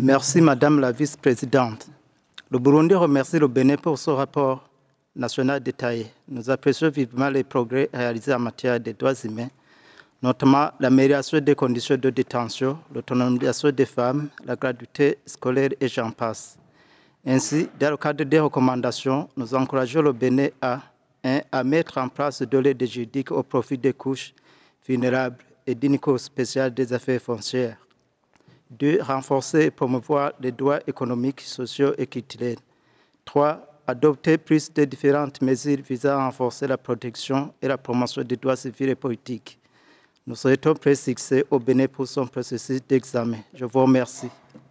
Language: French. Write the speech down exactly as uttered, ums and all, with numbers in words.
Merci, Madame la Vice-présidente. Le Burundi remercie le Bénin pour ce rapport national détaillé. Nous apprécions vivement les progrès réalisés en matière des droits humains, notamment l'amélioration des conditions de détention, l'autonomisation des femmes, la gratuité scolaire et j'en passe. Ainsi, dans le cadre des recommandations, nous encourageons le Bénin à, un, à mettre en place de l'aide juridique au profit des couches vulnérables et d'une cour spéciale des affaires foncières. deux. Renforcer et promouvoir les droits économiques, sociaux et culturels. trois. Adopter plus de différentes mesures visant à renforcer la protection et la promotion des droits civils et politiques. Nous souhaitons prêts succès au Bénin pour son processus d'examen. Je vous remercie.